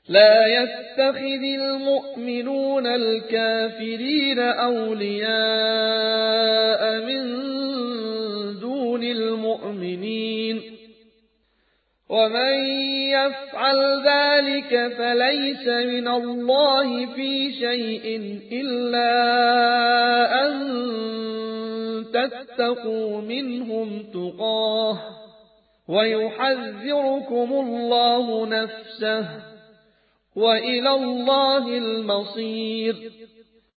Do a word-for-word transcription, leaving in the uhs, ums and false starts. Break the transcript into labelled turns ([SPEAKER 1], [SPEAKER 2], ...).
[SPEAKER 1] لا يتخذ المؤمنون الكافرين أولياء من دون المؤمنين ومن يفعل ذلك فليس من الله في شيء إلا أن تتقوا منهم تقاه ويحذركم الله نفسه وإلى الله المصير.